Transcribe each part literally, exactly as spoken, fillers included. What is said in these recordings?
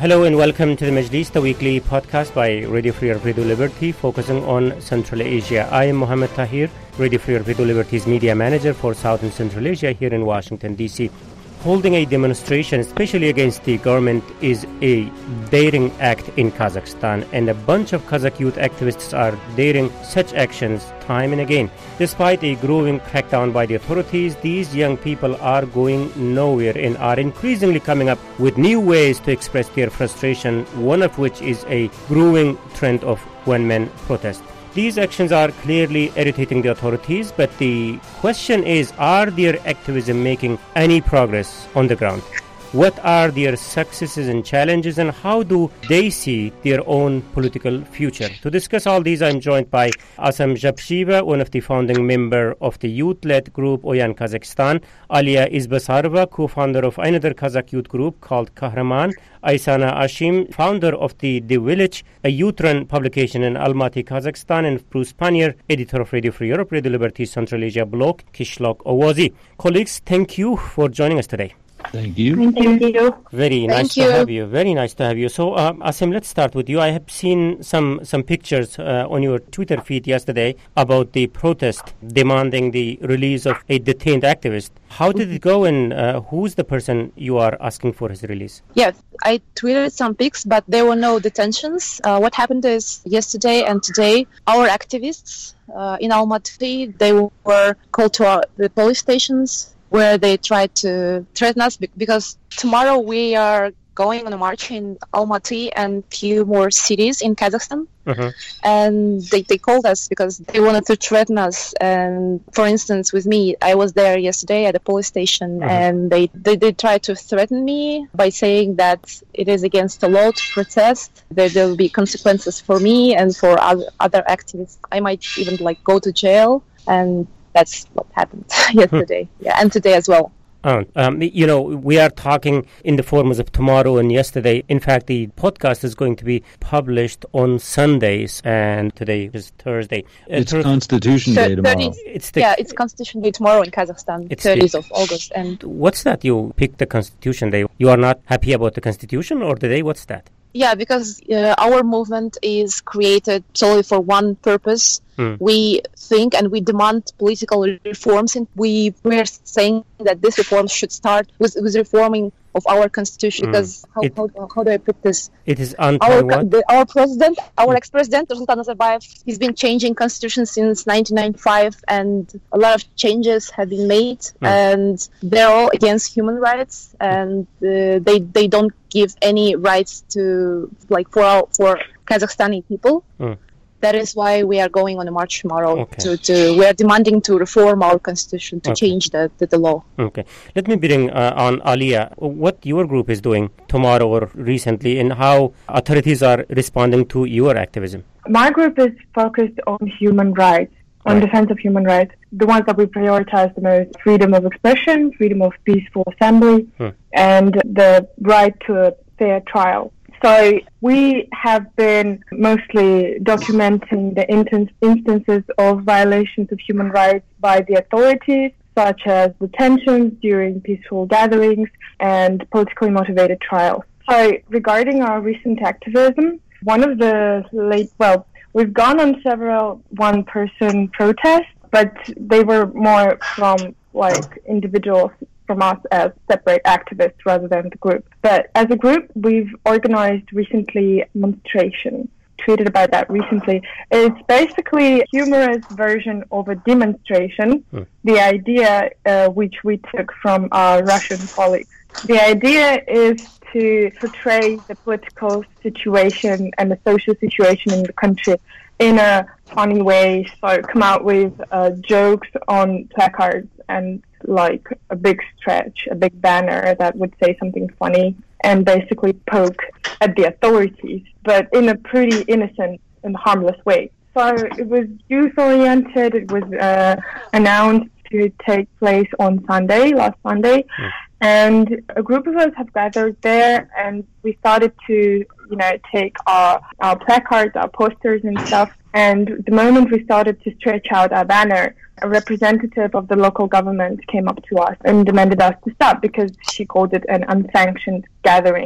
Hello and welcome to the Majlis, the weekly podcast by Radio Free Europe, Radio Liberty, focusing on Central Asia. I am Mohammed Tahir, Radio Free Europe, Radio Liberty's media manager for South and Central Asia here in Washington, D C Holding a demonstration, especially against the government, is a daring act in Kazakhstan, and a bunch of Kazakh youth activists are daring such actions time and again. Despite a growing crackdown by the authorities, these young people are going nowhere and are increasingly coming up with new ways to express their frustration, one of which is a growing trend of one-man protest. These actions are clearly irritating the authorities, but the question is, are their activism making any progress on the ground? What are their successes and challenges, and how do they see their own political future? To discuss all these, I'm joined by Asam Jabshieva, one of the founding members of the youth-led group Oyan Kazakhstan, Alia Izbasarova, co-founder of another Kazakh youth group called Kahraman, Aysana Ashim, founder of the The Village, a youth-run publication in Almaty, Kazakhstan, and Bruce Panier, editor of Radio Free Europe, Radio Liberty Central Asia blog, Kishlok Owazi. Colleagues, thank you for joining us today. Thank you. Thank you. Very Thank nice you. to have you. Very nice to have you. So, uh, Asim, let's start with you. I have seen some, some pictures uh, on your Twitter feed yesterday about the protest demanding the release of a detained activist. How did it go, and uh, who's the person you are asking for his release? Yes, I tweeted some pics, but there were no detentions. Uh, what happened is yesterday and today, our activists uh, in Almaty, they were called to our, the police stations, where they tried to threaten us because tomorrow we are going on a march in Almaty and few more cities in Kazakhstan. Uh-huh. And they, they called us because they wanted to threaten us. And for instance, with me, I was there yesterday at the police station, uh-huh. and they, they, they tried to threaten me by saying that it is against the law to protest, that there will be consequences for me and for other, other activists. I might even like go to jail, and that's what happened yesterday, yeah, and today as well. Oh, um, you know, we are talking in the forms of tomorrow and yesterday. In fact, the podcast is going to be published on Sundays, and today is Thursday. Uh, it's thir- Constitution Day tomorrow. thirtieth, it's the, yeah, it's Constitution Day tomorrow in Kazakhstan, it's thirtieth the, of August. And what's that? You picked the Constitution Day. You are not happy about the Constitution or the day? What's that? Yeah, because uh, our movement is created solely for one purpose. Mm. We think and we demand political reforms, and we we're saying that this reform should start with, with reforming of our constitution. Mm. Because how, it, how how do I put this? It is anti our what? The, our president, our ex-president Nursultan Nazarbayev, he's been changing constitution since nineteen ninety-five, and a lot of changes have been made, mm. and they're all against human rights, and uh, they they don't give any rights to like for our, for Kazakhstani people. Mm. That is why we are going on a march tomorrow. Okay. To, to we are demanding to reform our constitution to okay. change the, the, the law. Okay. Let me bring uh, on Alia what your group is doing tomorrow or recently, and how authorities are responding to your activism. My group is focused on human rights, on right. defense of human rights. The ones that we prioritize the most: freedom of expression, freedom of peaceful assembly, hmm. and the right to a fair trial. So we have been mostly documenting the instances of violations of human rights by the authorities, such as detentions during peaceful gatherings and politically motivated trials. So regarding our recent activism, one of the late, well, we've gone on several one-person protests, but they were more from like individuals from us as separate activists rather than the group. But as a group, we've organized recently a demonstration, tweeted about that recently. It's basically a humorous version of a demonstration, hmm. the idea uh, which we took from our Russian colleagues. The idea is to portray the political situation and the social situation in the country in a funny way, so come out with uh, jokes on placards and like a big stretch, a big banner that would say something funny and basically poke at the authorities, but in a pretty innocent and harmless way. So it was youth-oriented. It was uh, announced to take place on Sunday, last Sunday, mm. and a group of us have gathered there, and we started to, you know, take our, our placards, our posters and stuff, and the moment we started to stretch out our banner, a representative of the local government came up to us and demanded us to stop because she called it an unsanctioned gathering.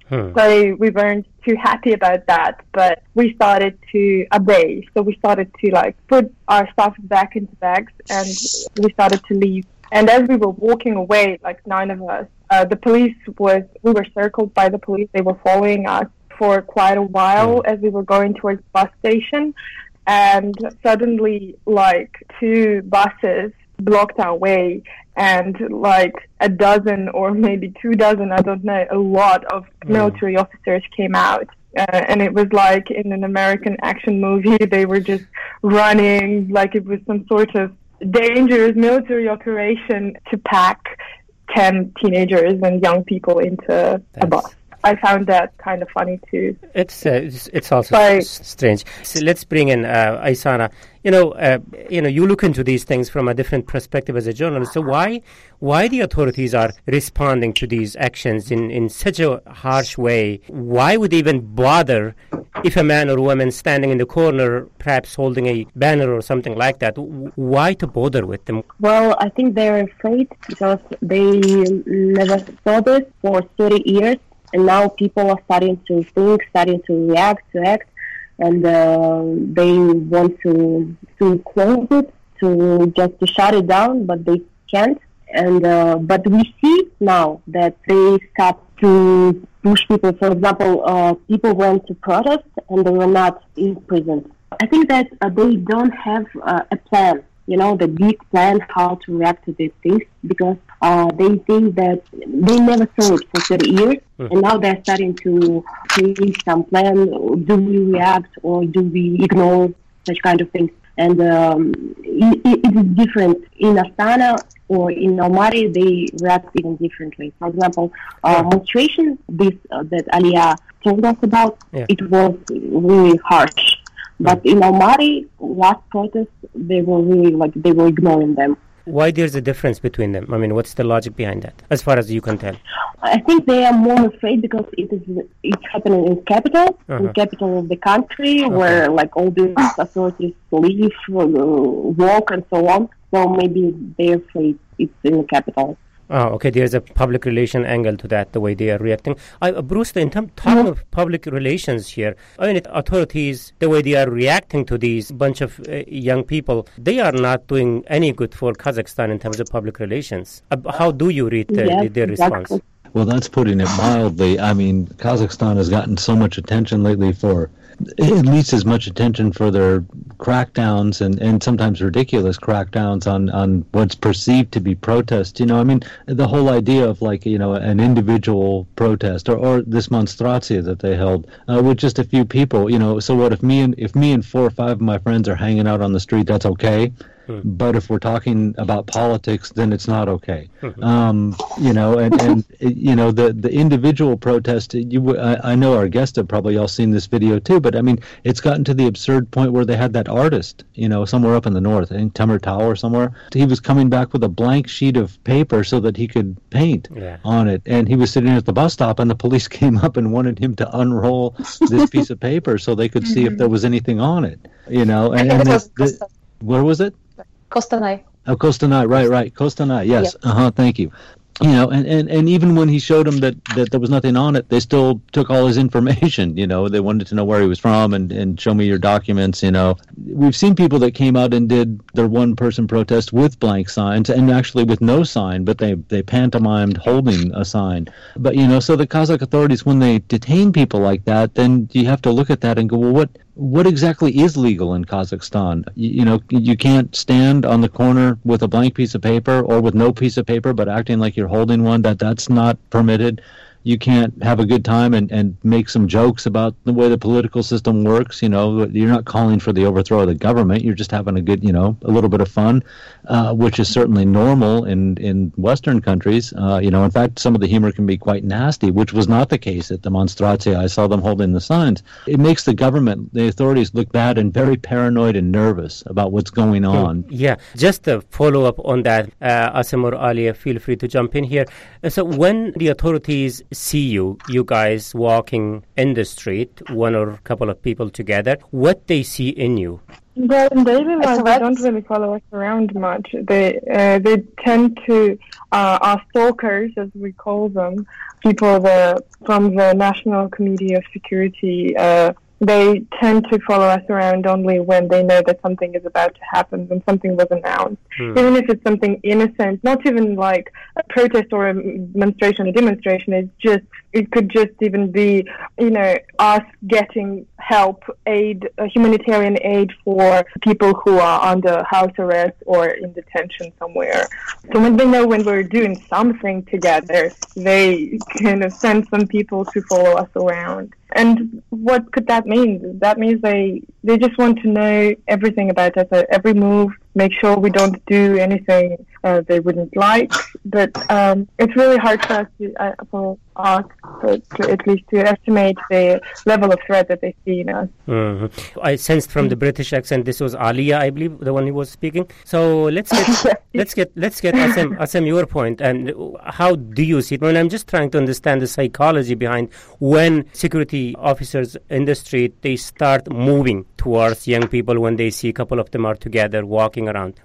Hmm. So we weren't too happy about that, but we started to obey. So we started to like put our stuff back into bags and we started to leave. And as we were walking away, like nine of us, uh, the police was, we were circled by the police. They were following us for quite a while hmm. as we were going towards the bus station. And suddenly, like, two buses blocked our way, and like a dozen or maybe two dozen, I don't know, a lot of military officers came out. Uh, and it was like in an American action movie. They were just running like it was some sort of dangerous military operation to pack ten teenagers and young people into That's... a bus. I found that kind of funny too. It's uh, it's, it's also but, s- strange. So let's bring in uh, Aysana. You know, uh, you know, you look into these things from a different perspective as a journalist. So why why the authorities are responding to these actions in, in such a harsh way? Why would they even bother if a man or woman standing in the corner, perhaps holding a banner or something like that? Why to bother with them? Well, I think they're afraid because they never saw this for thirty years. And now people are starting to think, starting to react, to act, and uh, they want to to close it, to just to shut it down, but they can't. And uh, but we see now that they start to push people. For example, uh, people went to protest and they were not imprisoned. I think that uh, they don't have uh, a plan. You know, the big plan how to react to these things, because uh, they think that they never saw it for thirty years, mm. and now they're starting to create some plan. Do we react or do we ignore such kind of things? And um, it, it is different. In Astana or in Almaty, they react even differently. For example, uh, demonstrations this, uh, that Aliyah told us about, yeah. it was really harsh. But in Almaty, last protest, they were really, like, they were ignoring them. Why there's a difference between them? I mean, what's the logic behind that, as far as you can tell? I think they are more afraid because it is it's happening in capital, uh-huh. in capital of the country, okay. where, like, all these authorities live, uh, walk, and so on. So maybe they're afraid it's in the capital. Oh, okay. There's a public relation angle to that, the way they are reacting. I, uh, Bruce, in terms talking of public relations here, I mean, authorities, the way they are reacting to these bunch of uh, young people, they are not doing any good for Kazakhstan in terms of public relations. Uh, how do you read the, yes, the, their exactly. response? Well, that's putting it mildly. I mean, Kazakhstan has gotten so much attention lately for at least as much attention for their crackdowns and, and sometimes ridiculous crackdowns on, on what's perceived to be protest. You know, I mean, the whole idea of, like, you know, an individual protest or, or this monstratia that they held uh, with just a few people, you know, so what if me and if me and four or five of my friends are hanging out on the street, that's okay. Mm-hmm. But if we're talking about politics, then it's not okay. Mm-hmm. Um, you know, and, and you know, the, the individual protest, you, I, I know our guests have probably all seen this video too, but I mean, it's gotten to the absurd point where they had that artist, you know, somewhere up in the north, I think Temirtau or somewhere. He was coming back with a blank sheet of paper so that he could paint yeah. on it. And he was sitting at the bus stop and the police came up and wanted him to unroll this piece of paper so they could mm-hmm. see if there was anything on it, you know. And, and this, the, where was it? Kostanay. Oh, Kostanay, right, right. Kostanay, yes. Yeah. Uh-huh, thank you. You know, and, and, and even when he showed them that, that there was nothing on it, they still took all his information, you know. They wanted to know where he was from and, and show me your documents, you know. We've seen people that came out and did their one-person protest with blank signs and actually with no sign, but they, they pantomimed holding a sign. But, you know, so the Kazakh authorities, when they detain people like that, then you have to look at that and go, well, what what exactly is legal in Kazakhstan? You, you know, you can't stand on the corner with a blank piece of paper or with no piece of paper but acting like you're holding one. That that's not permitted. You can't have a good time and, and make some jokes about the way the political system works. You know, you're not calling for the overthrow of the government. You're just having a good, you know, a little bit of fun, uh, which is certainly normal in, in Western countries. Uh, you know, in fact, some of the humor can be quite nasty, which was not the case at the Monstratia. I saw them holding the signs. It makes the government, the authorities, look bad and very paranoid and nervous about what's going on. Yeah, just a follow-up on that, uh, Asim or Aliyah, feel free to jump in here. Uh, so when the authorities see you, you guys walking in the street, one or a couple of people together, what they see in you? Well, in daily life, they don't really follow us around much. They uh, they tend to uh, are stalkers, as we call them, people the, from the National Committee of Security. Uh, they tend to follow us around only when they know that something is about to happen, when something was announced. Hmm. Even if it's something innocent, not even like a protest or a demonstration, a demonstration, it's just, it could just even be, you know, us getting help, aid, uh, humanitarian aid for people who are under house arrest or in detention somewhere. So when they know when we're doing something together, they kind of send some people to follow us around. And what could that mean? That means they they just want to know everything about us, every move, make sure we don't do anything uh, they wouldn't like. But um, it's really hard for us, to, uh, for us to, to at least to estimate the level of threat that they see in us. Mm-hmm. I sensed from the British accent this was Alia, I believe, the one who was speaking. So let's get let's get let's get Asim, Asim, your point. And how do you see it? I mean, I'm just trying to understand the psychology behind when security officers in the street, they start moving towards young people when they see a couple of them are together walking around.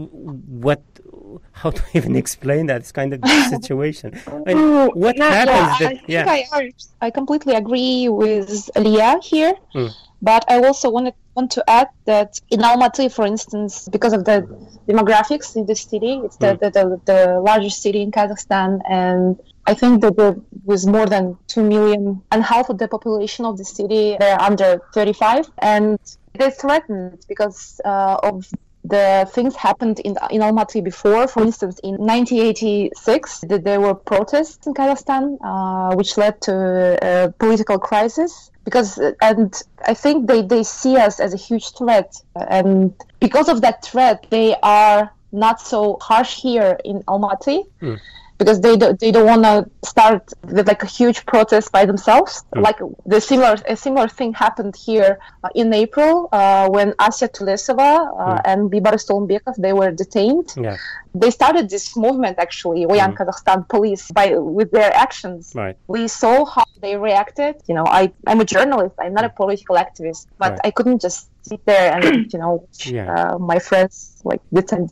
What? How to even explain that? It's kind of the situation. I mean, what yeah, happens? Yeah, that, I, yeah. think I, I completely agree with Alia here. Hmm. But I also wanted, want to add that in Almaty, for instance, because of the demographics in the city, it's the, mm. the, the, the largest city in Kazakhstan, and I think that there was more than two million, and half of the population of the city, they're under thirty-five, and they're threatened because uh, of the things happened in in Almaty before. For instance, in nineteen eighty-six, there were protests in Kazakhstan, uh, which led to a political crisis. Because, and I think they, they see us as a huge threat. And because of that threat, they are not so harsh here in Almaty. Mm. Because they do, they don't want to start with like a huge protest by themselves. Mm. Like the similar a similar thing happened here uh, in April uh, when Asya Tulesova uh, mm. and Bibaris Tolunbekov, they were detained. Yeah. They started this movement actually, Oyan mm. Kazakhstan Police, by with their actions. Right. We saw how they reacted. You know, I I'm a journalist. I'm not a political activist, but right. I couldn't just sit there and you know yeah. uh, my friends like detained.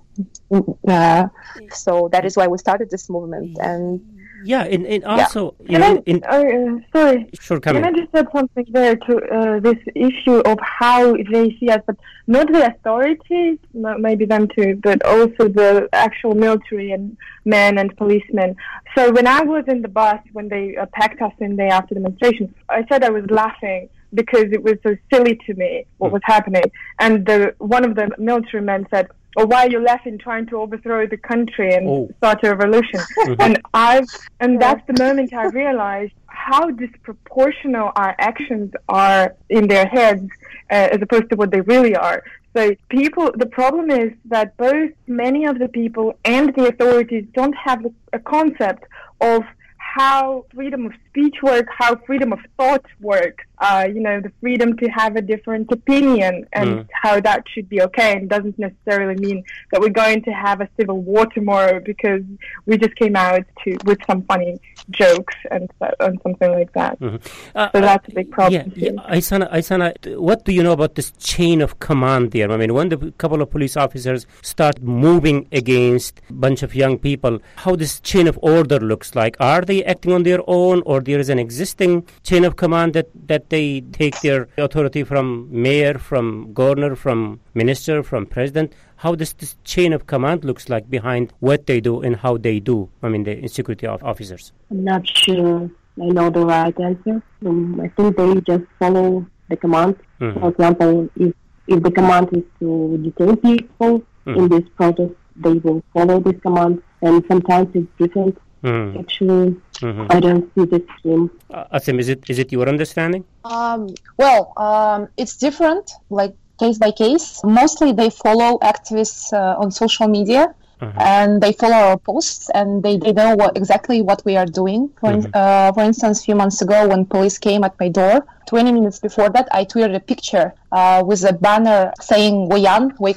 Uh, so that is why we started this movement. And yeah, and, and also yeah. you know, in, uh, sorry, sure, come can in. I just add something there to uh, this issue of how they see us, but not the authorities, maybe them too, but also the actual military and men and policemen. So when I was in the bus when they uh, packed us in the after demonstration, I said I was laughing because it was so silly to me what mm. was happening, and the one of the military men said, "Or why are you laughing, trying to overthrow the country and oh. start a revolution?" and I've, and that's the moment I realized how disproportional our actions are in their heads uh, as opposed to what they really are. So people, the problem is that both many of the people and the authorities don't have a concept of how freedom of speech works, how freedom of thought works, uh, you know, the freedom to have a different opinion and mm. how that should be okay, and doesn't necessarily mean that we're going to have a civil war tomorrow because we just came out to with some funny jokes and, and something like that. Mm-hmm. Uh, so that's a big problem. Yeah, yeah. Aysana, Aysana, what do you know about this chain of command there? I mean, when the couple of police officers start moving against a bunch of young people, how this chain of order looks like? Are they acting on their own, or there is an existing chain of command that, that they take their authority from mayor, from governor, from minister, from president? How does this chain of command looks like behind what they do and how they do, I mean, the security officers? I'm not sure I know the right answer. Um, I think they just follow the command. Mm-hmm. For example, if, if the command is to detain people mm-hmm. in this protest, they will follow this command. And sometimes it's different. Mm. Actually, mm-hmm. I don't see the scheme. Uh, Asim, is it is it your understanding? Um, well, um, it's different, like case by case. Mostly they follow activists uh, on social media, mm-hmm. and they follow our posts, and they, they know what, exactly what we are doing. For, mm-hmm. uh, for instance, a few months ago when police came at my door, twenty minutes before that, I tweeted a picture uh, with a banner saying, "Oyan, wake up."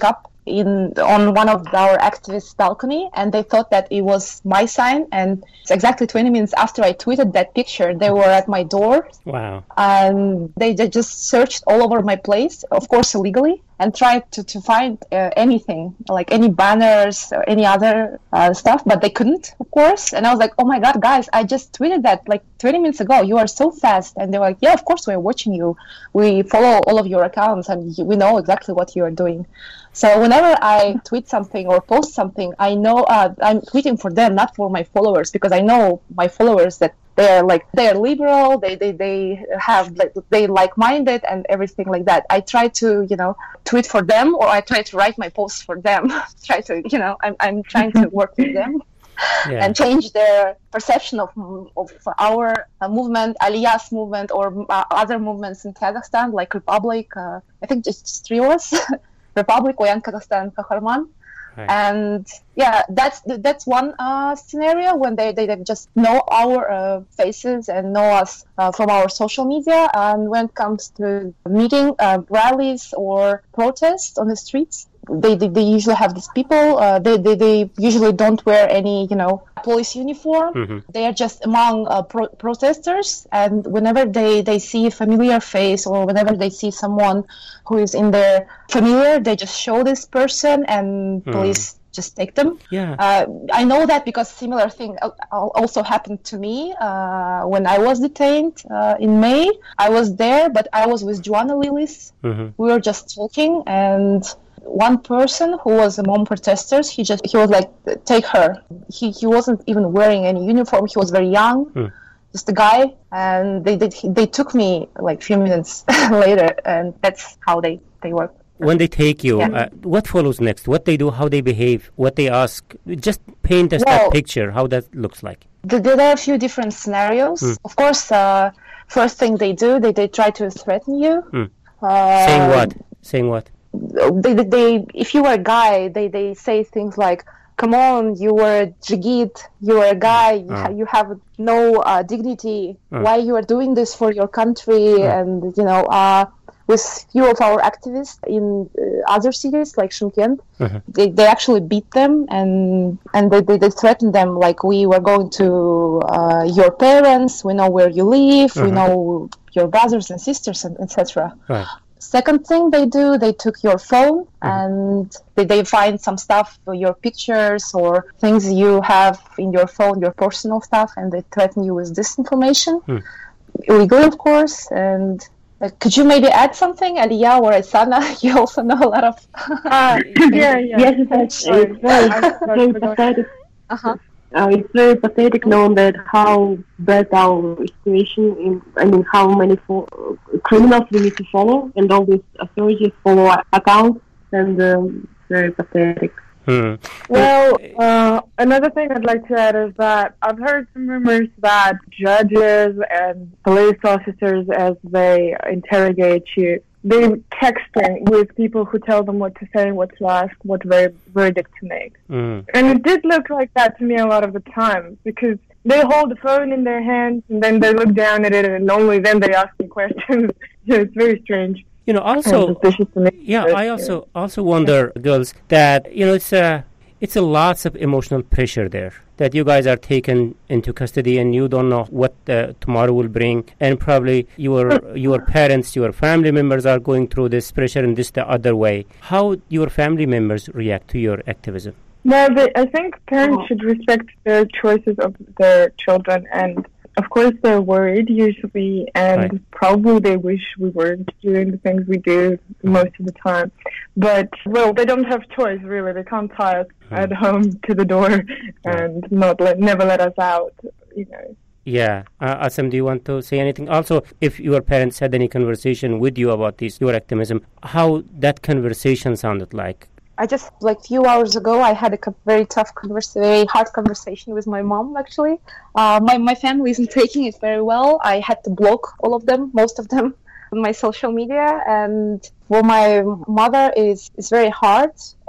in on one of our activists' balcony, and they thought that it was my sign. And it's exactly twenty minutes after I tweeted that picture, they were at my door. Wow! And they, they just searched all over my place, of course illegally, and tried to to find uh, anything, like any banners or any other uh, stuff, but they couldn't, of course. And I was like, oh my God, guys, I just tweeted that like twenty minutes ago. You are so fast. And they were like, yeah, of course we're watching you. We follow all of your accounts and we know exactly what you are doing. So whenever I tweet something or post something, I know uh, I'm tweeting for them, not for my followers, because I know my followers that they're like they're liberal, they they they have like they like-minded and everything like that. I try to you know tweet for them, or I try to write my posts for them. try to you know I'm I'm trying to work with them. Yeah. And change their perception of of our uh, movement, Aliyah's movement, or uh, other movements in Kazakhstan, like Republic. Uh, I think just three of us. Republic, Oyan Kazakhstan, Kahraman. Right. And yeah, that's that's one uh, scenario when they, they just know our uh, faces and know us uh, from our social media. And when it comes to meeting uh, rallies or protests on the streets, they they, they usually have these people. Uh, they, they they usually don't wear any you know police uniform. Mm-hmm. They are just among uh, pro- protesters. And whenever they, they see a familiar face, or whenever they see someone who is in their familiar, they just show this person, and mm. police just take them. Yeah, uh, I know that because similar thing also happened to me uh, when I was detained uh, in May. I was there, but I was with Joanna Lillis. Mm-hmm. We were just talking, and one person who was among protesters, he just he was like, take her. He he wasn't even wearing any uniform. He was very young, mm. just a guy, and they did they took me like a few minutes later, and that's how they they work. When they take you, yeah. uh, what follows next? What they do, how they behave, what they ask? Just paint us well, that picture, how that looks like. There are a few different scenarios. Mm. Of course, uh, first thing they do, they, they try to threaten you. Mm. Uh, Saying what? Saying what? They, they, they, if you were a guy, they, they say things like, come on, you were a Jigit, you are a guy, you, uh. ha- you have no uh, dignity. Uh. Why you are doing this for your country? Uh. And, you know, uh, with few of our activists in uh, other cities like Shymkent, uh-huh. they, they actually beat them, and and they, they, they threatened them like, we were going to uh, your parents, we know where you live, uh-huh. we know your brothers and sisters, and et cetera. Right. Second thing they do, they took your phone uh-huh. and they, they find some stuff, your pictures or things you have in your phone, your personal stuff, and they threaten you with this information. Uh-huh. Illegal, of course, and Uh, could you maybe add something, Aliyah or Aysana? You also know a lot of... uh, yeah, yeah. Yes, it's, it's very, very pathetic. Uh-huh. Uh, it's very pathetic knowing that how bad our situation, in, I mean, how many fo- criminals we need to follow, and all these authorities follow accounts, and um, it's very pathetic. Hmm. Well, uh, another thing I'd like to add is that I've heard some rumors that judges and police officers, as they interrogate you, they're texting with people who tell them what to say, what to ask, what ver- verdict to make. Mm. And it did look like that to me a lot of the time, because they hold the phone in their hands and then they look down at it and only then they ask you questions. So it's very strange. You know, also, yeah, I also also wonder, girls, that, you know, it's a, it's a lots of emotional pressure there, that you guys are taken into custody and you don't know what uh, tomorrow will bring, and probably your your parents, your family members are going through this pressure in this the other way. How your family members react to your activism? Well, they, I think parents should respect the choices of their children, and of course, they're worried usually, and right. probably they wish we weren't doing the things we do most of the time. But, well, they don't have choice, really. They can't tie us mm. at home to the door and not let, never let us out, you know. Yeah. Uh, Asam, do you want to say anything? Also, if your parents had any conversation with you about this, your activism, how that conversation sounded like? I just, like, a few hours ago, I had a very tough, conversa- very hard conversation with my mom, actually. Uh, my, my family isn't taking it very well. I had to block all of them, most of them, on my social media. And for my mother, is it's very hard.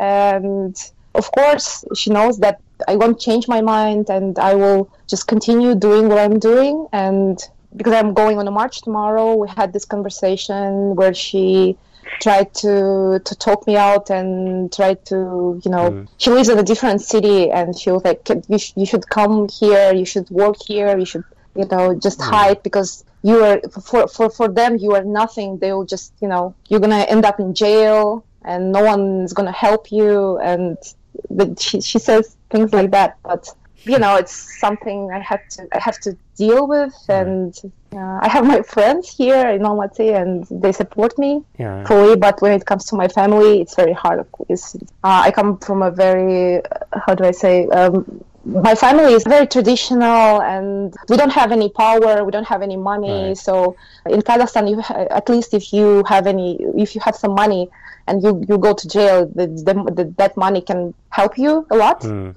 And, of course, she knows that I won't change my mind and I will just continue doing what I'm doing. And because I'm going on a march tomorrow, we had this conversation where she tried to to talk me out and tried to, you know, mm. she lives in a different city, and she was like, you, sh- you should come here, you should work here, you should, you know, just mm. hide, because you are, for, for, for them, you are nothing. They will just, you know, you're going to end up in jail and no one's going to help you. And the, she, she says things like that, but you know, it's something I have to I have to deal with, and uh, I have my friends here in Almaty, and they support me yeah. fully. But when it comes to my family, it's very hard. It's, uh, I come from a very, how do I say, um, my family is very traditional, and we don't have any power, we don't have any money. Right. So in Kazakhstan, you ha- at least if you have any, if you have some money and you, you go to jail, the, the, the, that money can help you a lot. Mm.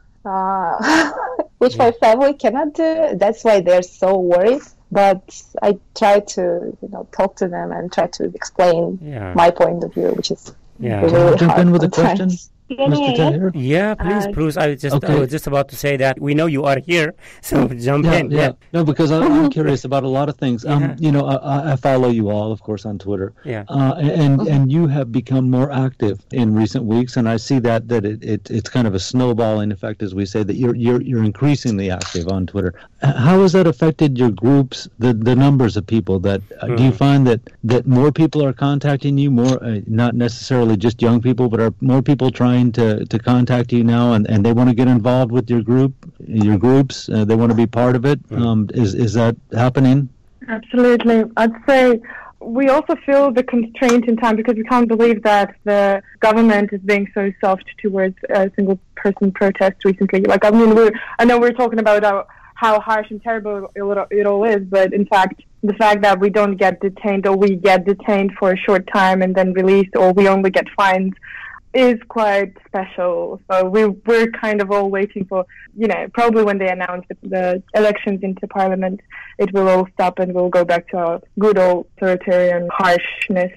Uh, which yeah. my family cannot do. That's why they're so worried. But I try to, you know, talk to them and try to explain yeah. my point of view, which is yeah. really Can I jump hard in with a sometimes. question? Mister Tahir? Yeah, please, Uh, Bruce. I was just okay. I was just about to say that we know you are here, so jump Yeah, in. yeah. Yeah. No, because I, I'm curious about a lot of things. Um, Yeah. you know, I, I follow you all, of course, on Twitter. Yeah. Uh, and and you have become more active in recent weeks, and I see that that it, it it's kind of a snowballing effect, as we say, that you're you're you're increasingly active on Twitter. How has that affected your groups, the the numbers of people that uh, mm. do you find that that more people are contacting you, more uh, not necessarily just young people, but are more people trying to to contact you now, and, and they want to get involved with your group, your groups, uh, they want to be part of it? Mm. Um, is is that happening? Absolutely. I'd say we also feel the constraint in time, because we can't believe that the government is being so soft towards a single person protest recently. Like, I mean, we're, I know we're talking about our, how harsh and terrible it all is, but in fact, the fact that we don't get detained, or we get detained for a short time and then released, or we only get fines, is quite special. So we, we're kind of all waiting for, you know, probably when they announce the, the elections into parliament, it will all stop and we'll go back to our good old authoritarian harshness.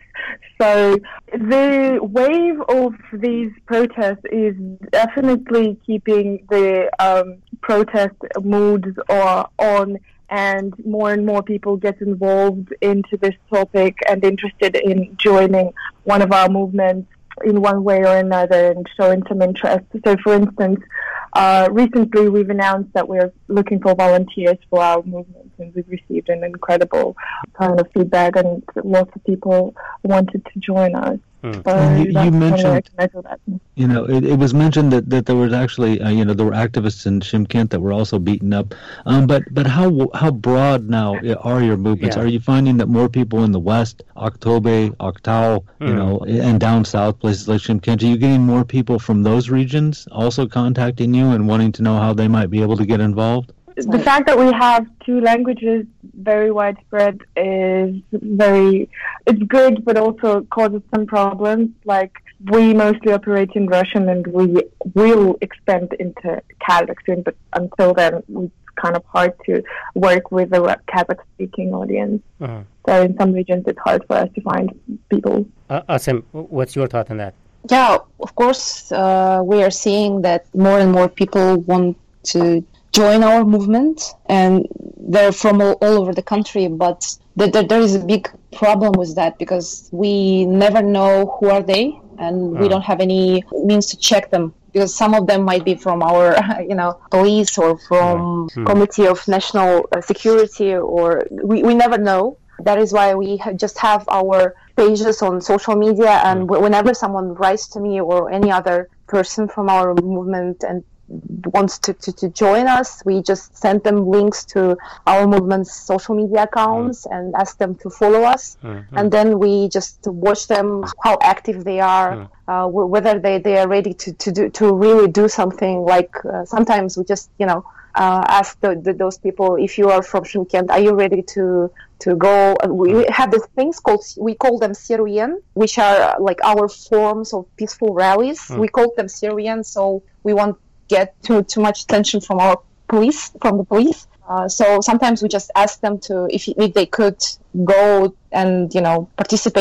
So the wave of these protests is definitely keeping the um, protest moods or on, and more and more people get involved into this topic and interested in joining one of our movements in one way or another and showing some interest. So, for instance, uh, recently we've announced that we're looking for volunteers for our movement, and we've received an incredible kind of feedback, and lots of people wanted to join us. Hmm. So you, you mentioned, you know, it, it was mentioned that, that there was actually, uh, you know, there were activists in Shymkent that were also beaten up. Um, but but how how broad now are your movements? Yeah. Are you finding that more people in the West, Aktobe, Aktau, mm. you know, and down south, places like Shymkent, are you getting more people from those regions also contacting you and wanting to know how they might be able to get involved? The fact that we have two languages very widespread is very, it's good, but also causes some problems. Like, we mostly operate in Russian, and we will expand into Kazakh soon, but until then, it's kind of hard to work with a Kazakh-speaking audience. Uh-huh. So in some regions, it's hard for us to find people. Uh, Asim, what's your thought on that? Yeah, of course, uh, we are seeing that more and more people want to join our movement, and they're from all, all over the country, but th- th- there is a big problem with that, because we never know who are they, and we don't have any means to check them, because some of them might be from our, you know, police, or from mm. Committee of National Security, or we, we never know. That is why we ha- just have our pages on social media, and mm. whenever someone writes to me or any other person from our movement and wants to, to, to join us, we just send them links to our movement's social media accounts mm. and ask them to follow us. Mm-hmm. And then we just watch them, how active they are, mm. uh, w- whether they, they are ready to, to do to really do something. Like uh, sometimes we just, you know, uh, ask the, the, those people, if you are from Shymkent, are you ready to to go? And we have these things called, we call them Syrian, which are like our forms of peaceful rallies. Mm. We call them Syrian, so we want get too too much attention from our police, from the police. Uh, so sometimes we just ask them to, if if they could go and, you know, participate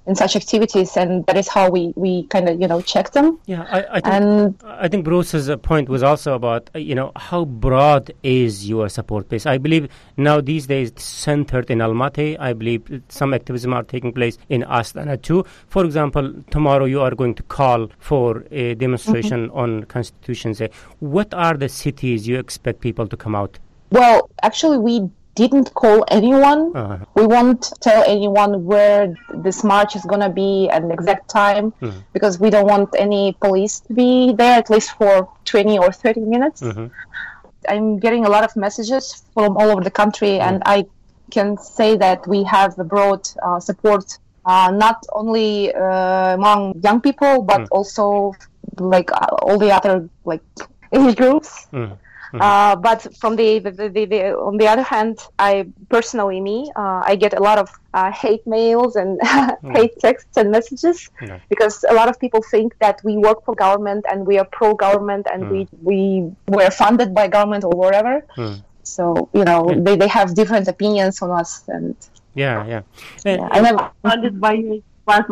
in such activities, and that is how we, we kind of, you know, check them. Yeah, I, I think and I think Bruce's point was also about, you know, how broad is your support base. I believe now these days it's centered in Almaty. I believe some activism are taking place in Astana too. For example, tomorrow you are going to call for a demonstration mm-hmm. on Constitution Day. What are the cities you expect people to come out? Well, actually, we didn't call anyone. Uh-huh. We won't tell anyone where this march is going to be at the exact time mm-hmm. because we don't want any police to be there, at least for twenty or thirty minutes. Mm-hmm. I'm getting a lot of messages from all over the country, mm-hmm. and I can say that we have broad uh, support, uh, not only uh, among young people, but mm-hmm. also like uh, all the other like age groups. Mm-hmm. Mm-hmm. Uh, but from the, the, the, the on the other hand, I personally, me, uh, I get a lot of uh, hate mails and mm. hate texts and messages yeah. because a lot of people think that we work for government and we are pro-government and mm. we we were funded by government or whatever. Mm. So you know yeah. they, they have different opinions on us and yeah yeah. yeah I never funded by you.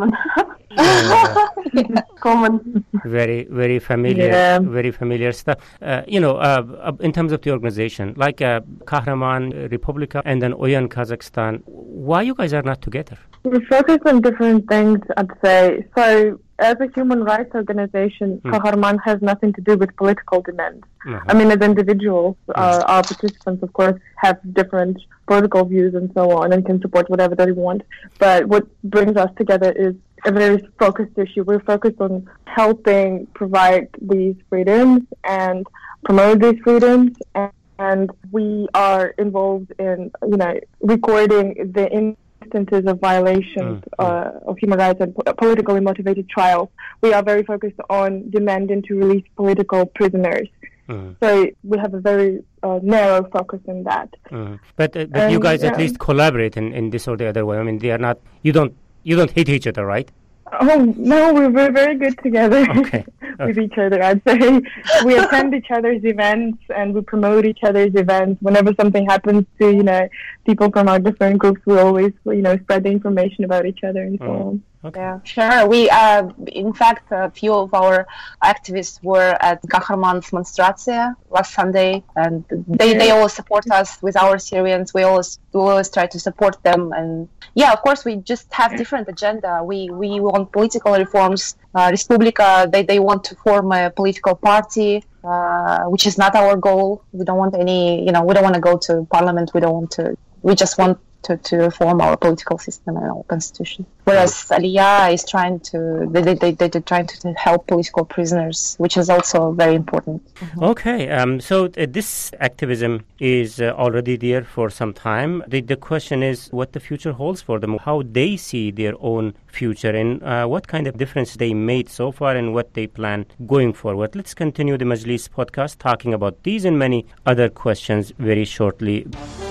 yeah, yeah. Common. Very, very familiar, yeah. very familiar stuff. Uh, you know, uh, in terms of the organization, like uh, Kahraman Republika and then Oyan Kazakhstan, why you guys are not together? We focus on different things, I'd say. So, as a human rights organization, mm. Kahraman has nothing to do with political demands. Mm-hmm. I mean, as individuals, mm. uh, our participants, of course, have different political views and so on and can support whatever they want. But what brings us together is a very focused issue. We're focused on helping provide these freedoms and promote these freedoms. And, and we are involved in, you know, recording the in- instances of violations mm, uh, mm. of human rights and po- politically motivated trials. We are very focused on demanding to release political prisoners. Mm. So we have a very uh, narrow focus on that. Mm. But, uh, but and, you guys yeah. at least collaborate in, in this or the other way. I mean, they are not. You don't. You don't hate each other, right? Oh no, we're we're very good together okay. with okay. each other. I'd say we attend each other's events and we promote each other's events. Whenever something happens to you know people from our different groups, we always you know spread the information about each other and so mm. on. Okay. Yeah, sure. We, uh, in fact, a few of our activists were at Kahraman's Monstratia last Sunday, and they, they always support us with our Syrians. We always we always try to support them, and yeah, of course, we just have different agenda. We we want political reforms. Uh, Respublika, they they want to form a political party, uh, which is not our goal. We don't want any, you know, we don't want to go to parliament. We don't want to. We just want to, to reform our political system and our constitution. Whereas Aliyah is trying to, they, they, they, they're trying to help political prisoners, which is also very important. Mm-hmm. Okay, um, so uh, this activism is uh, already there for some time. The, the question is what the future holds for them, how they see their own future, and uh, what kind of difference they made so far and what they plan going forward. Let's continue the Majlis podcast talking about these and many other questions very shortly.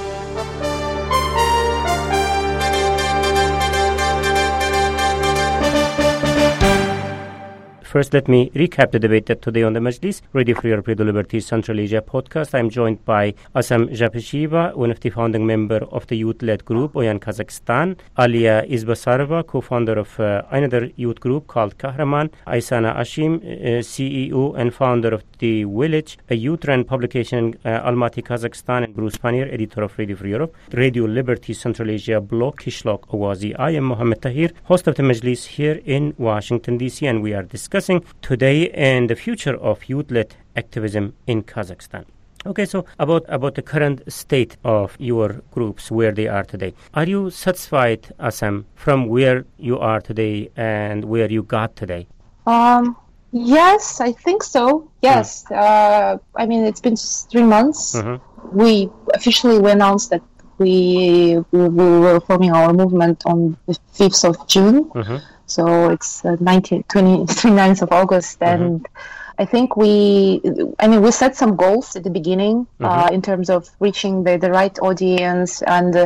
First, let me recap the debate that today on the Majlis, Radio Free Europe, Radio Liberty Central Asia podcast. I'm joined by Asam Japeshiva, one of the founding member of the youth-led group, Oyan Kazakhstan, Aliya Izbasarova, co-founder of uh, another youth group called Kahraman, Aysana Ashim, uh, C E O and founder of The Village, a youth-run publication in uh, Almaty, Kazakhstan, and Bruce Panir, editor of Radio Free Europe, Radio Liberty Central Asia blog, Kishlok Awazi. I am Mohammed Tahir, host of the Majlis here in Washington, D C, and we are discussing today and the future of youth-led activism in Kazakhstan. Okay, so about, about the current state of your groups, where they are today. Are you satisfied, Asam, from where you are today and where you got today? Um, yes, I think so. Yes. Mm. Uh, I mean, it's been just three months. Mm-hmm. We officially we announced that we, we, we were forming our movement on the fifth of June. Mm-hmm. So it's uh, nineteen, twenty, twenty-ninth of August, and mm-hmm. I think we, I mean, we set some goals at the beginning mm-hmm. uh, in terms of reaching the, the right audience, and uh,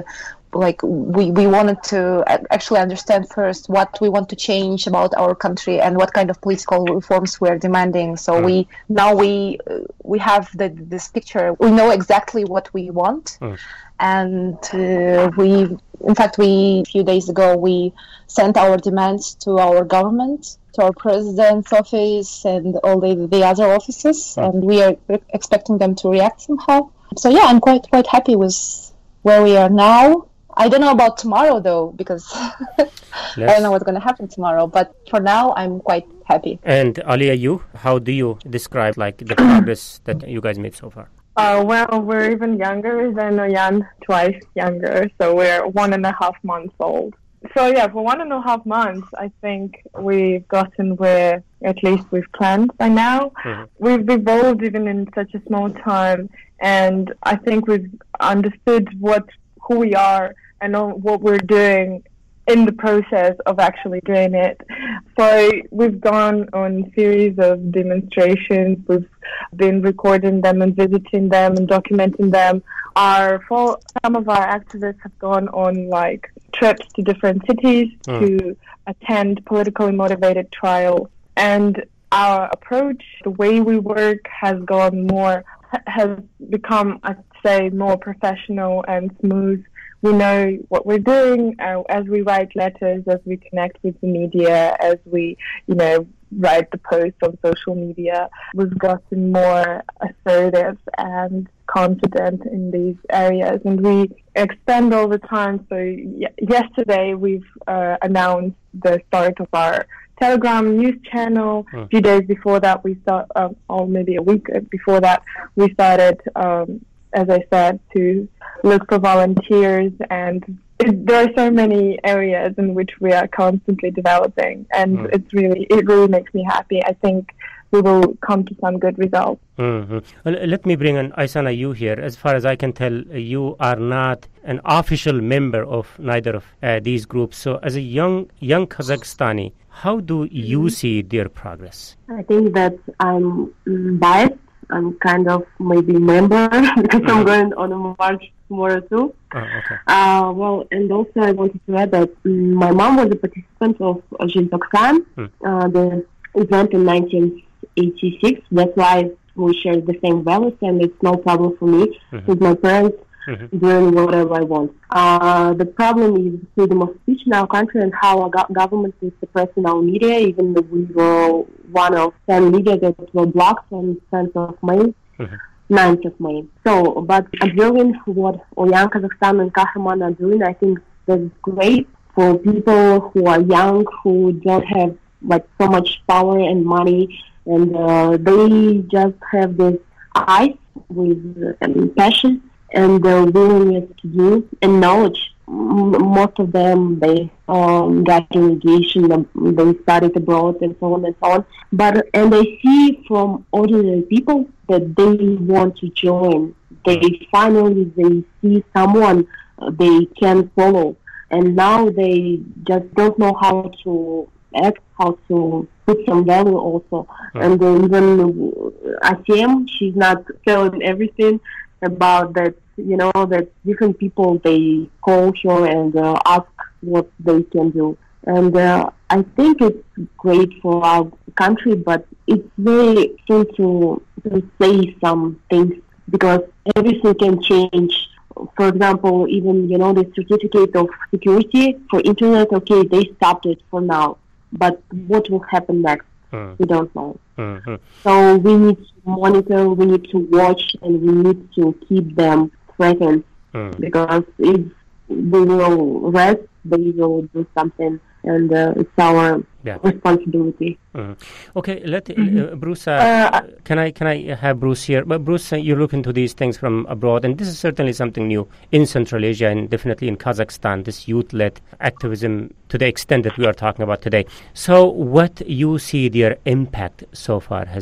like we, we wanted to actually understand first what we want to change about our country and what kind of political reforms we're demanding. So mm. we now we we have the, this picture. We know exactly what we want, mm. and uh, we, in fact, we a few days ago we sent our demands to our government, to our president's office, and all the, the other offices, mm. and we are expecting them to react somehow. So yeah, I'm quite quite happy with where we are now. I don't know about tomorrow though, because I don't know what's going to happen tomorrow. But for now, I'm quite happy. And Alia, you, how do you describe like the progress that you guys made so far? Uh, well, we're even younger than Oyan, twice younger. So we're one and a half months old. So yeah, for one and a half months, I think we've gotten where at least we've planned by now. Mm-hmm. We've evolved even in such a small time, and I think we've understood what who we are and what we're doing in the process of actually doing it. So we've gone on series of demonstrations. We've been recording them and visiting them and documenting them. Our for some of our activists have gone on like trips to different cities mm. to attend politically motivated trials. And our approach, the way we work, has gone more, has become, I'd say, more professional and smooth. We know what we're doing uh, as we write letters, as we connect with the media, as we, you know, write the posts on social media. We've gotten more assertive and confident in these areas, and we expand all the time. So y- yesterday we've uh, announced the start of our Telegram news channel. Hmm. A few days before that, we start, um, or maybe a week before that, we started, um, as I said, to look for volunteers, and it, there are so many areas in which we are constantly developing, and mm. it's really, it really makes me happy. I think we will come to some good results. Mm-hmm. Well, let me bring in Aysana, you here. As far as I can tell, you are not an official member of neither of uh, these groups. So as a young young Kazakhstani, how do you mm-hmm. see their progress? I think that I'm biased. I'm kind of maybe member because I'm going on a march tomorrow too. Oh, okay. Uh, well, and also I wanted to add that um, my mom was a participant of Желтоксан, hmm. uh, the event in nineteen eighty-six. That's why we share the same values, and it's no problem for me mm-hmm. with my parents mm-hmm. doing whatever I want. Uh, the problem is freedom of speech in our country and how our go- government is suppressing our media, even though we were one of ten media that were blocked on tenth of May, mm-hmm. ninth of May. So, but observing what Oyan, Kazakhstan and Kahraman are doing, I think that's great for people who are young, who don't have like so much power and money, and uh, they just have this eyes with um, passion and the willingness to do and knowledge. Most of them, they um, got education, they studied abroad and so on and so on. But, and I see from ordinary people that they want to join. They finally, they see someone they can follow. And now they just don't know how to act, how to put some value also. Mm. And uh, even Asiem, she's not telling everything about that, you know, that different people, they call her and uh, ask what they can do. And uh, I think it's great for our country, but it's very soon to, to say some things because everything can change. For example, even, you know, the certificate of security for internet, okay, they stopped it for now. But what will happen next? Mm. We don't know. Mm-hmm. So we need to monitor, we need to watch, and we need to keep them present mm. because if they will rest, they will do something, and uh, it's our yeah. responsibility. Mm. Okay, let mm-hmm. uh, Bruce. Uh, uh, can I can I have Bruce here? But Bruce, uh, you look into these things from abroad, and this is certainly something new in Central Asia and definitely in Kazakhstan. This youth-led activism, to the extent that we are talking about today. So, what you see their impact so far has been?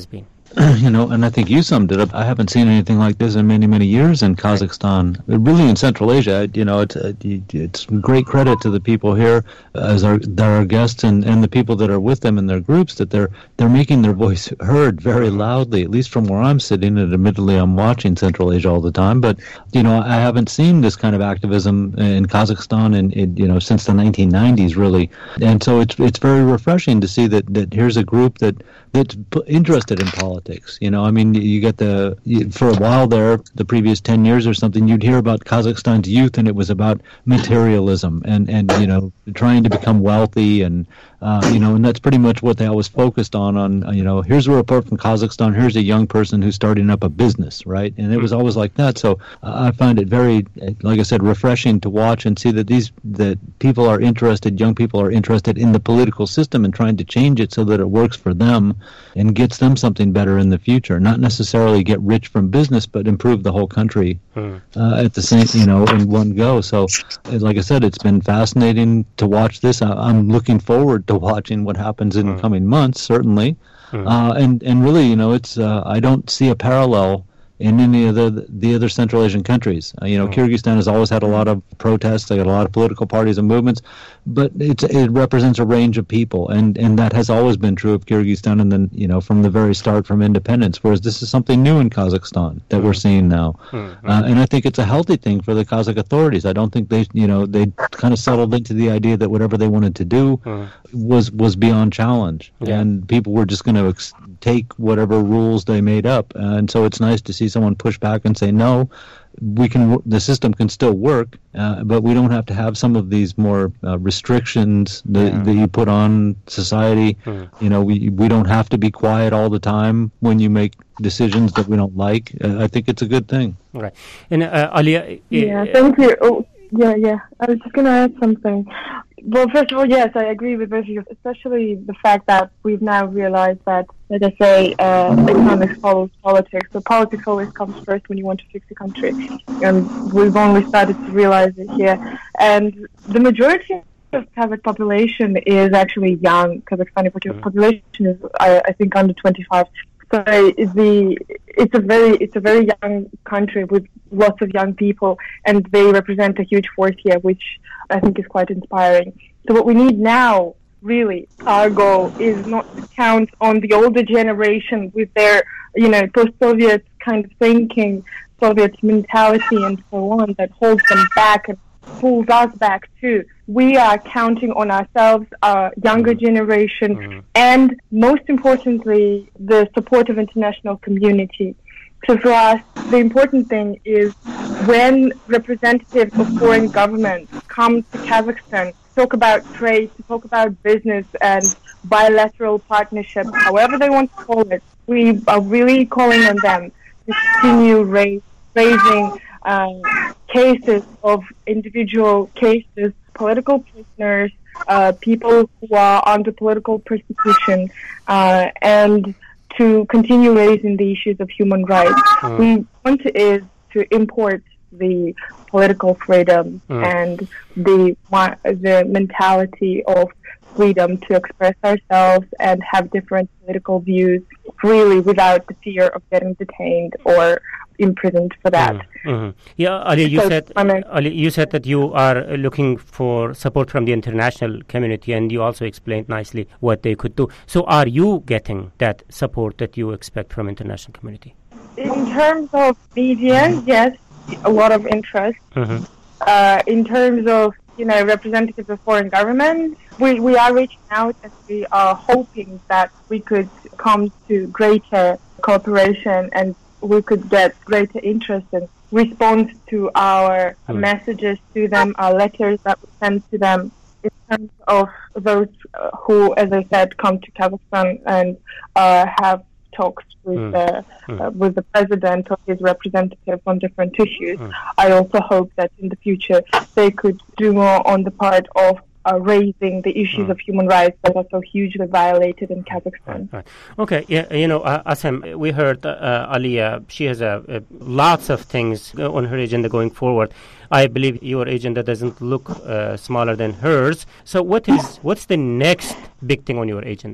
you know, and I think you summed it up. I haven't seen anything like this in many, many years in Kazakhstan. Really, in Central Asia, you know, it's it's great credit to the people here, as our our guests and, and the people that are with them in their groups, that they're they're making their voice heard very loudly. At least from where I'm sitting, and admittedly, I'm watching Central Asia all the time. But you know, I haven't seen this kind of activism in Kazakhstan in, in you know since the nineteen nineties, really. And so it's it's very refreshing to see that that here's a group that that's interested in politics. You know, I mean, you get the, you, for a while there, the previous ten years or something, you'd hear about Kazakhstan's youth, and it was about materialism and, and you know, trying to become wealthy and, uh, you know, and that's pretty much what they always focused on, on, you know, here's a report from Kazakhstan, here's a young person who's starting up a business, right? And it was always like that. So uh, I find it very, like I said, refreshing to watch and see that these, that people are interested, young people are interested in the political system and trying to change it so that it works for them and gets them something better in the future. Not necessarily get rich from business, but improve the whole country uh, at the same, you know, in one go. So, like I said, it's been fascinating to watch this. I, I'm looking forward to watching what happens in the coming months, certainly. Uh, and, and really, you know, it's uh, I don't see a parallel in any of the the other Central Asian countries. Uh, you know, mm. Kyrgyzstan has always had a lot of protests. They got a lot of political parties and movements, but it's, it represents a range of people, and, and that has always been true of Kyrgyzstan. And then, you know, from the very start, from independence. Whereas this is something new in Kazakhstan that mm. we're seeing now, mm-hmm. uh, and I think it's a healthy thing for the Kazakh authorities. I don't think they, you know, they kind of settled into the idea that whatever they wanted to do mm. was was beyond challenge, yeah. and people were just going to ex- take whatever rules they made up. And so it's nice to see someone push back and say, no, we can, the system can still work, uh, but we don't have to have some of these more uh, restrictions that, yeah. that you put on society. Mm. You know, we we don't have to be quiet all the time when you make decisions that we don't like. Uh, I think it's a good thing. Right. And uh, Alia, uh, yeah, thank you. Oh, yeah, yeah. I was just going to add something. Well, first of all, yes, I agree with both of you, especially the fact that we've now realized that, as I say, uh, economics follows politics. So politics always comes first when you want to fix a country. And we've only started to realize it here. And the majority of Kazakh population is actually young. Kazakhstani population is, I, I think, under twenty-five. So it's the it's a very it's a very young country with lots of young people, and they represent a huge force here, which I think is quite inspiring. So what we need now, really, our goal is not to count on the older generation with their, you know, post-Soviet kind of thinking, Soviet mentality and so on that holds them back and pulls us back too. We are counting on ourselves, our younger generation, mm-hmm. and most importantly, the support of international community. So for us, the important thing is when representatives of foreign governments come to Kazakhstan, talk about trade, to talk about business and bilateral partnerships, however they want to call it, we are really calling on them to continue raise, raising uh, cases of individual cases, political prisoners, uh, people who are under political persecution, uh, and to continue raising the issues of human rights. Mm. We want to, is to import the political freedom mm. and the the mentality of freedom to express ourselves and have different political views freely without the fear of getting detained or imprisoned for that. Mm-hmm. Mm-hmm. Yeah, Ali, you so, said Ali, you said that you are looking for support from the international community, and you also explained nicely what they could do. So, are you getting that support that you expect from international community? In terms of media, yes, a lot of interest. Mm-hmm. Uh, in terms of you know representatives of foreign governments, we we are reaching out and we are hoping that we could come to greater cooperation and we could get greater interest and response to our mm. messages to them, our letters that we send to them. In terms of those uh, who, as I said, come to Kazakhstan and uh, have talks with mm. the mm. Uh, with the president or his representative on different issues, mm. I also hope that in the future they could do more on the part of Uh, raising the issues mm. of human rights that are so hugely violated in Kazakhstan. Right, right. Okay, yeah, you know, uh, Asem, we heard uh, Alia, she has uh, uh, lots of things on her agenda going forward. I believe your agenda doesn't look uh, smaller than hers. So what is what's the next big thing on your agenda?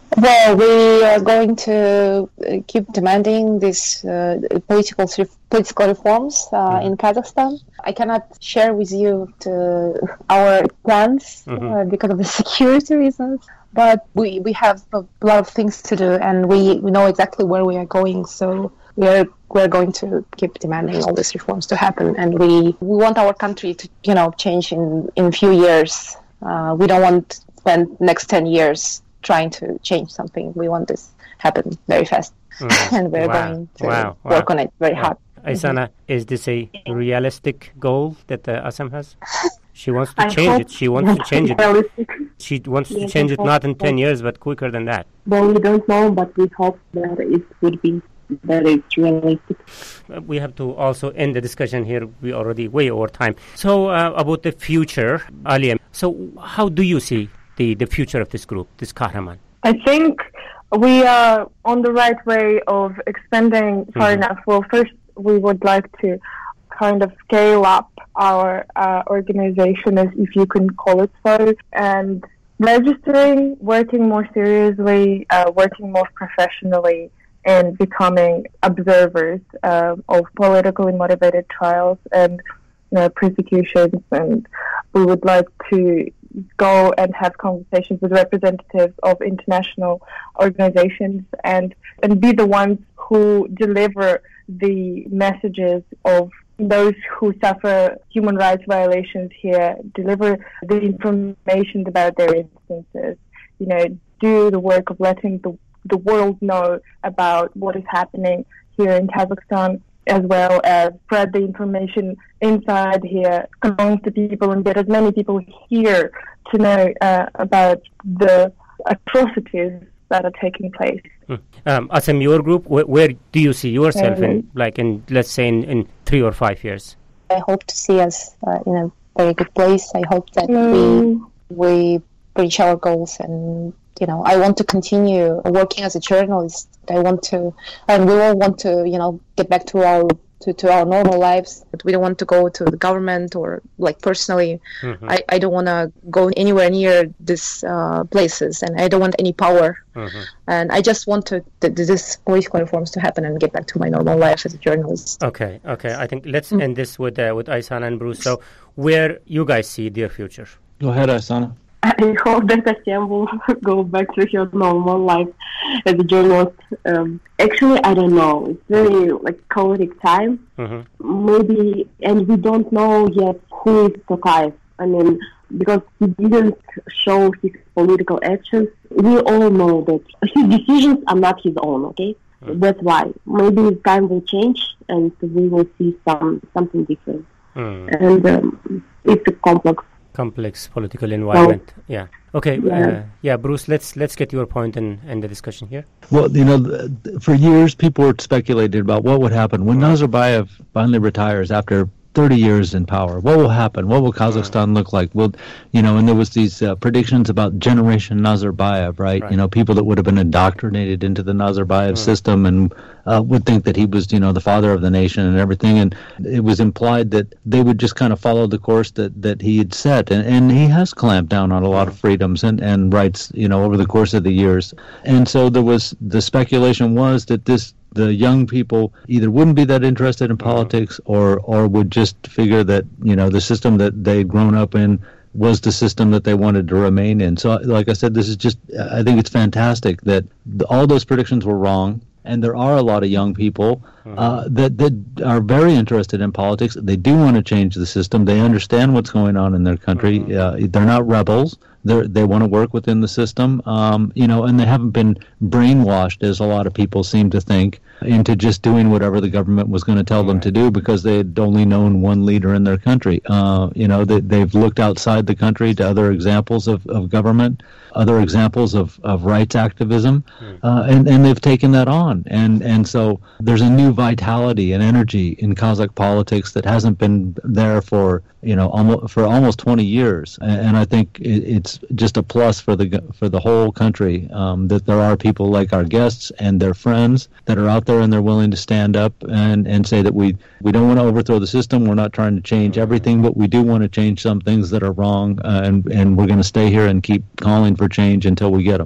Well, we are going to keep demanding these uh, political political reforms uh, mm-hmm. in Kazakhstan. I cannot share with you to our plans mm-hmm. uh, because of the security reasons, but we, we have a lot of things to do, and we, we know exactly where we are going, so we are we're going to keep demanding all these reforms to happen, and we, we want our country to, you know, change in, in a few years. Uh, we don't want to spend next ten years trying to change something. We want this happen very fast, mm. and we're wow. going to wow. work wow. on it very yeah. hard. Aysana, mm-hmm. is this a realistic goal that uh, Assam has? She wants to I change it. She wants to change it. Realistic. She wants yes, to change it not in ten years, but quicker than that. Well, we don't know, but we hope that it would be that it's realistic. Uh, we have to also end the discussion here. We already way over time. So uh, about the future, Alia. So how do you see the, the future of this group, this Kahraman? I think we are on the right way of expanding far mm-hmm. enough. Well, first, we would like to kind of scale up our uh, organization, as if you can call it so, and registering, working more seriously, uh, working more professionally, and becoming observers uh, of politically motivated trials and, you know, persecutions. And we would like to go and have conversations with representatives of international organizations and, and be the ones who deliver the messages of those who suffer human rights violations here, deliver the information about their instances, you know, do the work of letting the, the world know about what is happening here in Kazakhstan, as well as spread the information inside here amongst the people and get as many people here to know uh, about the atrocities that are taking place. Hmm. Um, Assam, your group, where, where do you see yourself um, in, like in, let's say, in, in three or five years? I hope to see us uh, in a very good place. I hope that um, we we reach our goals, and you know, I want to continue working as a journalist. I want to, and we all want to, you know, get back to our to, to our normal lives. But we don't want to go to the government or, like, personally, mm-hmm. I, I don't want to go anywhere near these uh, places, and I don't want any power. Mm-hmm. And I just want to th- this political reforms to happen and get back to my normal life as a journalist. Okay, okay. I think let's mm-hmm. end this with uh, with Aysana and Bruce. So, where you guys see their future? Go ahead, Aysana. I hope that Asyam will go back to her normal life as a journalist. Um, actually, I don't know. It's very like chaotic time. Mm-hmm. Maybe, and we don't know yet who is Tokayev. I mean, because he didn't show his political actions. We all know that his decisions are not his own. Okay, mm-hmm. That's why maybe time will change and we will see some something different. Mm. And um, it's a complex. complex political environment. Oh. Yeah. Okay. Yeah. Uh, yeah, Bruce, let's let's get your point in, in the discussion here. Well, you know, th- for years people were speculating about what would happen when Nazarbayev finally retires after thirty years in power. What will happen? What will Kazakhstan look like? Will, you know, and there was these uh, predictions about Generation Nazarbayev, right? right? You know, people that would have been indoctrinated into the Nazarbayev mm. system and uh, would think that he was, you know, the father of the nation and everything. And it was implied that they would just kind of follow the course that, that he had set. And, and he has clamped down on a lot of freedoms and, and rights, you know, over the course of the years. And so there was, the speculation was that this, the young people either wouldn't be that interested in politics or, or would just figure that, you know, the system that they'd grown up in was the system that they wanted to remain in. So, like I said, this is just, I think it's fantastic that the, all those predictions were wrong. And there are a lot of young people uh, that, that are very interested in politics. They do want to change the system. They understand what's going on in their country. Uh, they're not rebels. They they want to work within the system, um, you know, and they haven't been brainwashed, as a lot of people seem to think, into just doing whatever the government was going to tell them to do because they had only known one leader in their country. Uh, you know, they, they've looked outside the country to other examples of, of government, other examples of, of rights activism, uh, and, and they've taken that on. And, and so there's a new vitality and energy in Kazakh politics that hasn't been there for, you know, almost, for almost twenty years. And, and I think it, it's just a plus for the for the whole country um, that there are people like our guests and their friends that are out there and they're willing to stand up and, and say that we, we don't want to overthrow the system. We're not trying to change everything, but we do want to change some things that are wrong, uh, and, and we're going to stay here and keep calling for change until we get them.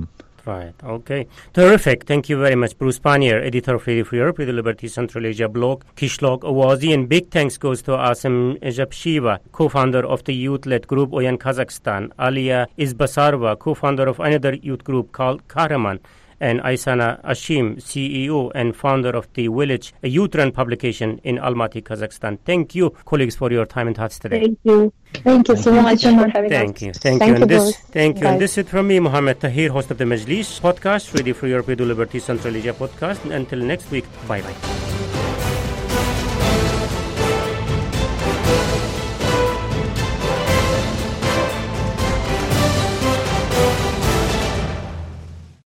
Right. Okay. Terrific. Thank you very much, Bruce Pannier, editor of Radio Free Europe, Radio Liberty Central Asia blog, Kishlok Awazi, and big thanks goes to Asim Jabshiva, co-founder of the youth-led group Oyan Kazakhstan, Alia Izbasarova, co-founder of another youth group called Kahraman, and Aysana Ashim, C E O and founder of The Village, a youth-run publication in Almaty, Kazakhstan. Thank you, colleagues, for your time and thoughts today. Thank you. Thank you so much for having Thank us. you. Thank, Thank you. you And this, both. thank you. Bye. And this is from me, Mohammed Tahir, host of the Majlis podcast, Radio Free Europe, Radio Liberty Central Asia podcast. Until next week, bye-bye.